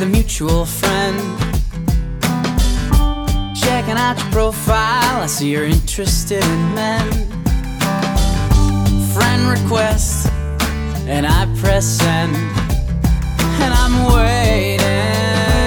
with a mutual friend. Checking out your profile, I see you're interested in men. Friend request, and I press send, and I'm waiting.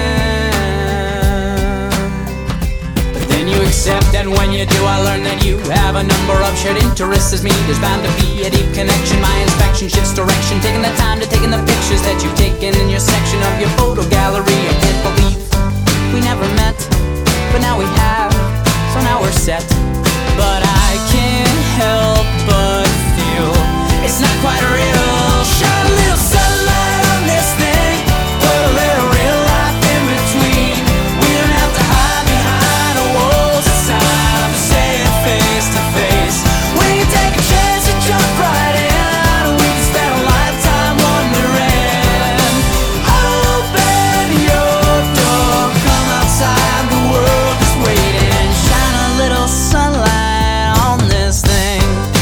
But then you accept, and when you do, I learn that you have a number of shared interests as me. There's bound to be a deep connection. My inspection shifts direction, taking the time to take in the pictures that you've taken in your section of your photo gallery. I can't believe we never met, but now we have, so now we're set. But I can't help but feel it's not quite real. Shine a little sunlight on this thing, put a little real life in between. We don't have to hide behind the walls. It's time to say it face to face. We can take a chance to jump right in. We can spend a lifetime wondering. Open your door, come outside, the world is waiting. Shine a little sunlight on this thing.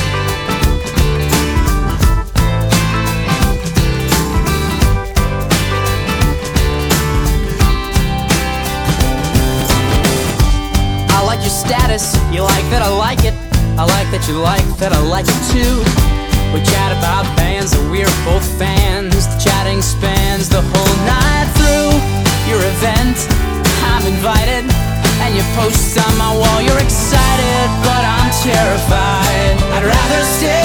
I like your status, you like that I like it. I like that you like that I like it too. We chat about bands that we're both fans. The chatting spans the whole night through. Your event, I'm invited, and you post on my wall. You're excited, but I'm terrified. I'd rather stay